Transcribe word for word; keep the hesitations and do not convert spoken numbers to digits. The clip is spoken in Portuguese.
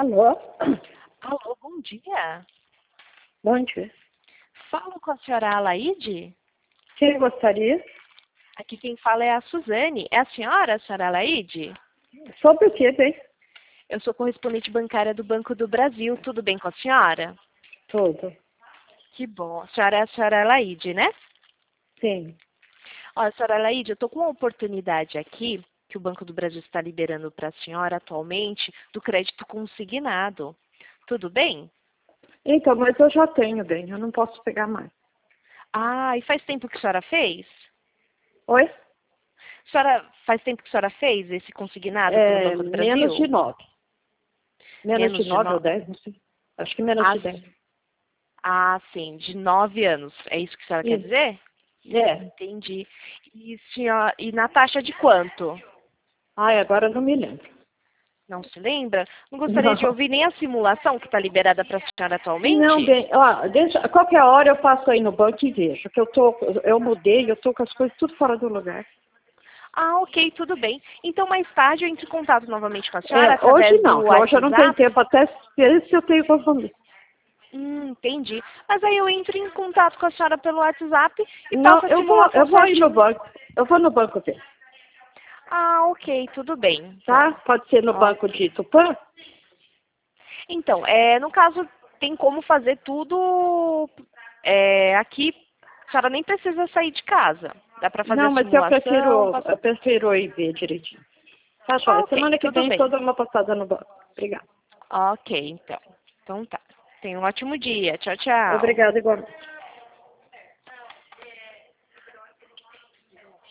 Alô? Alô, bom dia. Bom dia. Falo com a senhora Alaide? Quem gostaria? Aqui quem fala é a Suzane. É a senhora, a senhora Alaide? Sobre o que, bem? Eu sou correspondente bancária do Banco do Brasil. Tudo bem com a senhora? Tudo. Que bom. A senhora é a senhora Alaide, né? Sim. Olha, senhora Alaide, eu estou com uma oportunidade aqui que o Banco do Brasil está liberando para a senhora atualmente do crédito consignado. Tudo bem? Então, mas eu já tenho, bem. Eu não posso pegar mais. Ah, e faz tempo que a senhora fez? Oi? A senhora, faz tempo que a senhora fez esse consignado pelo É, Banco do Brasil? menos de nove. Menos Menos de de nove ou nove? dez, não sei. Acho que menos Ah, de dez. ah, sim, de nove anos. É isso que a senhora quer Isso. dizer? É. Entendi. E, senhora, e na taxa de quanto? Ai, agora eu não me lembro. Não se lembra? Não gostaria de Não. ouvir nem a simulação que está liberada para a senhora Não, atualmente? bem, ó, deixa, a qualquer hora eu passo aí no banco e vejo, que eu tô, eu mudei, eu tô com as coisas tudo fora do lugar. Ah, ok, tudo bem. Então, mais tarde eu entro em contato novamente com a senhora É, hoje através do não, que hoje eu não tenho WhatsApp. tempo, até ver se eu tenho compromisso. Hum, entendi. Mas aí eu entro em contato com a senhora pelo WhatsApp e Não, faço a eu vou, simulação eu vou ir no certinho. banco, eu vou no banco ver, Ah, ok, tudo bem, tá? então. Pode ser no banco Ok. de Tupã? Então, é, no caso, tem como fazer tudo é, aqui. A senhora nem precisa sair de casa. Dá para fazer Não, a mas eu simulação. prefiro, Passa... eu prefiro ir ver direitinho. Tá, Ah, joia. ok, Semana que tudo vem eu bem. dou uma passada no banco. Obrigada. Ok, então. Então tá. Tenha um ótimo dia. Tchau, tchau. Obrigada, igualmente.